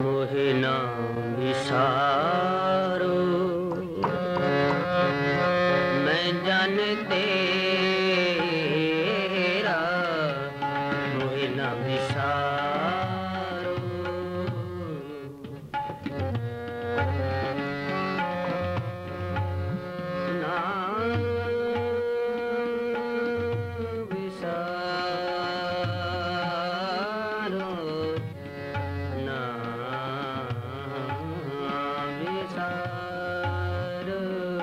मोहे ना विसारो मैं जान तेरा मोहे ना विसारो ना विसारो ना विसारो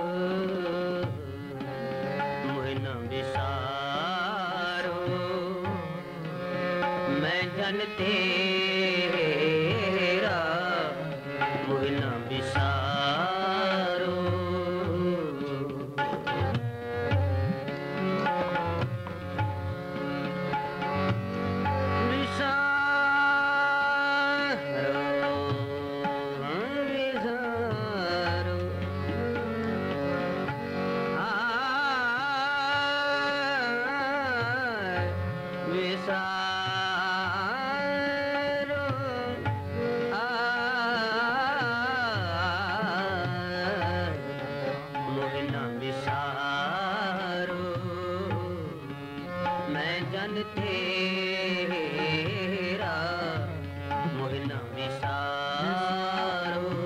मोहे ना विसारो मैं जन तेरा मोहे ना विसारो मैं जन तेरा मोहे ना विसारो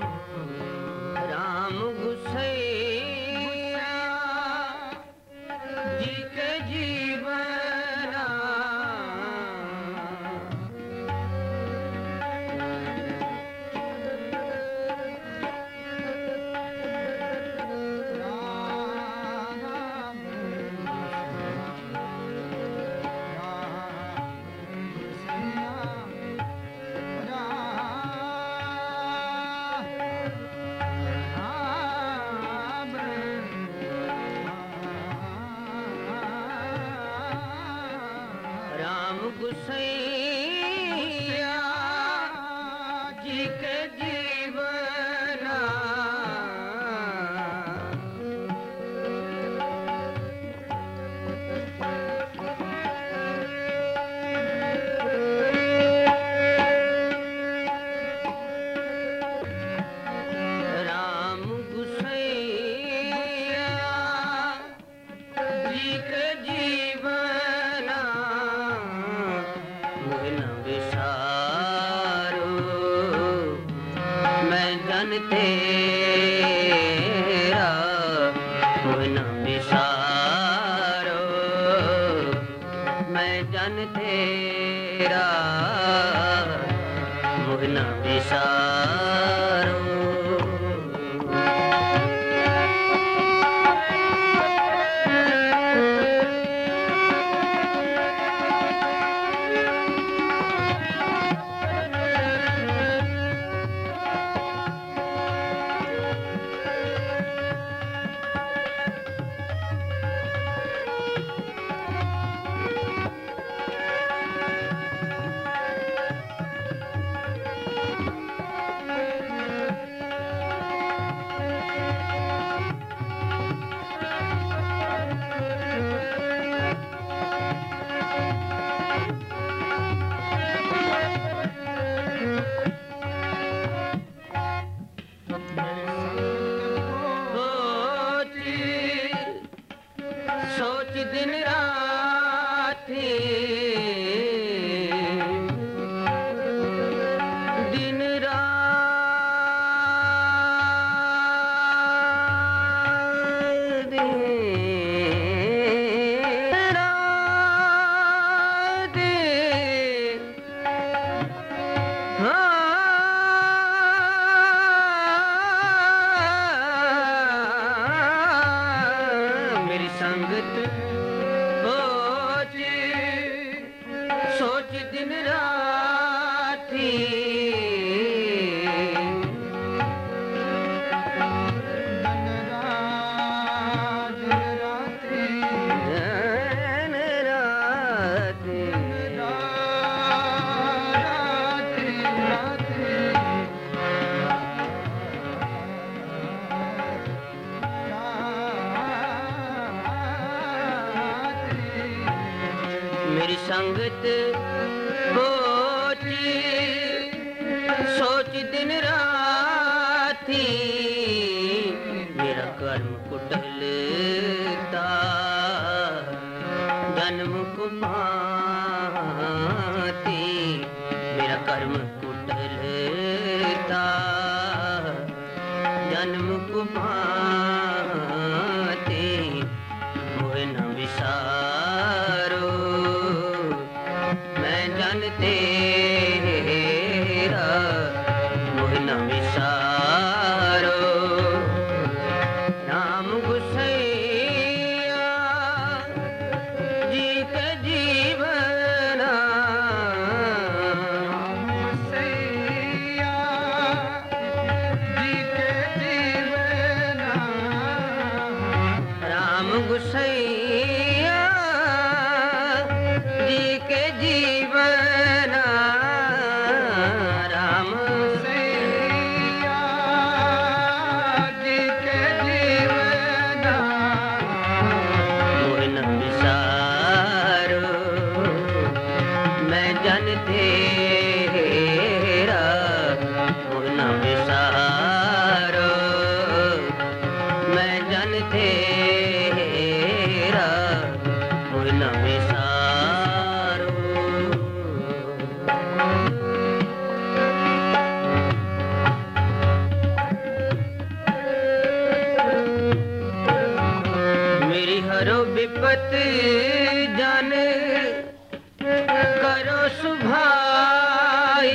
राम गुसैया जी के जीवना राम गुसैया जी के जीवना राम गुसैया जी के जीवना मोहे ना विसारो मैं जन तेरा मोहे ना विसारो मैं जन तेरा मोहे ना विसारो सोच दिन रात दिन रात मेरी संगत सोच दिन राती मेरी संगत होती सो थी मेरा कर्म कुटलता जन्म को पाती मेरा कर्म कुटलता जन्म को पाती मोहे न विसारो मैं जन तेरा मोहे न विसारो राम गुसैया जी के जीवना राम गुसैया जी के जीवना राम गुसैया जी के जीवना मोहे न विसारो मैं जन तेरा मोहे न विसारो मैं जन तेरा मोहे न विसारो मेरी हरो विपत जन करो सुभाई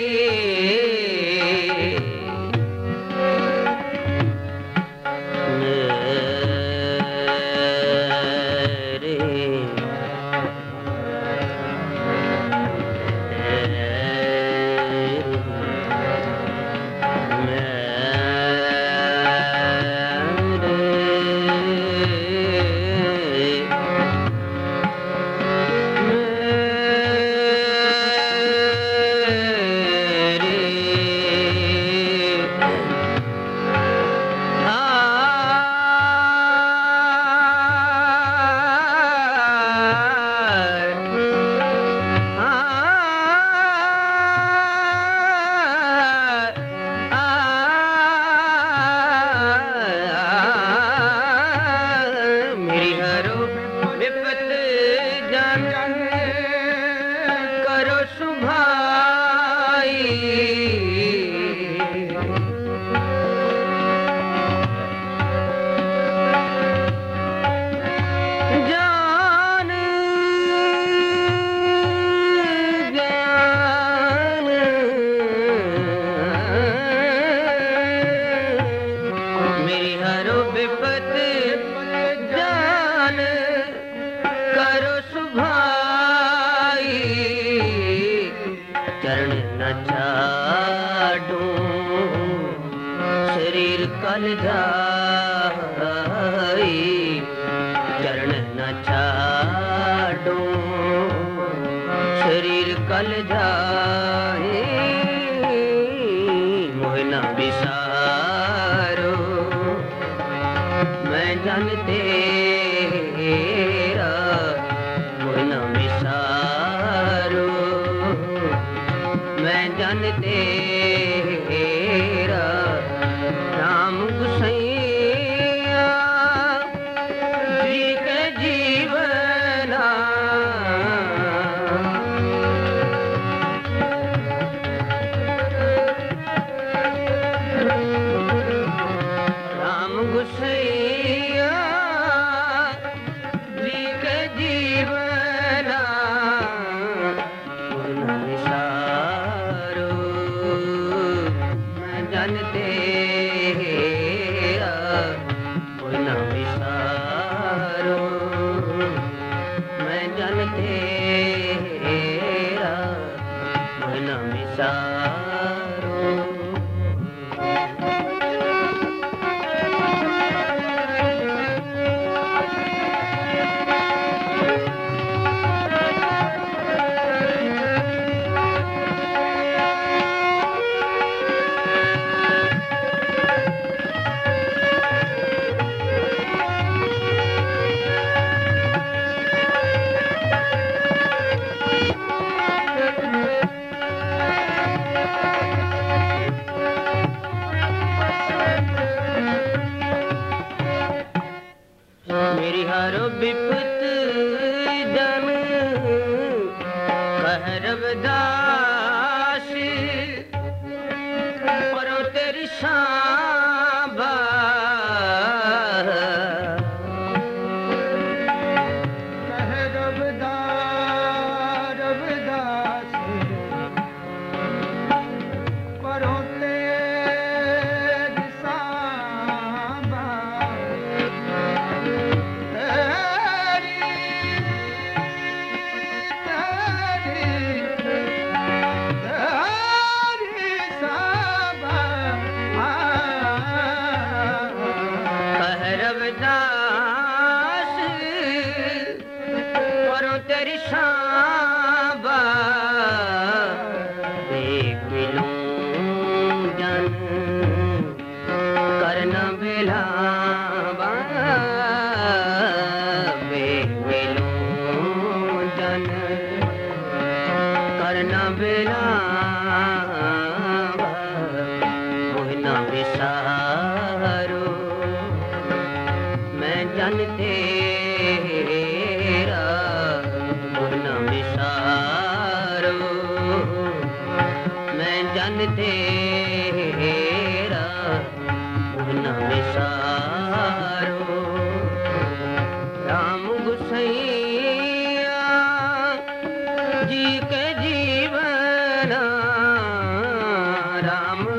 मेरी हरो विपत जन करो सुभाई जान ज्ञान मेरी हरो विपत जान करो सुभाई चरण न छाडूं शरीर कल जाई चरण न छाडूं शरीर कल जाए मोहे न विसारो मैं जन तेरा मोहे न विसारो मैं जन तेरा राम गुसैया जी के जीवना राम गुसैया जी के जीवना मोहे न विसारो मैं जन तेरा परो तेरी सांभा कह रविदास परो तेरी सांभा तेरी सांभा देख मिलूं जन करना बिलावा देख मिलूं जन करना बिलावा मोहना विसारो मैं जन तेरा विसारो मैं जन तेरा न विसारो राम गुसैया जी के जीवन राम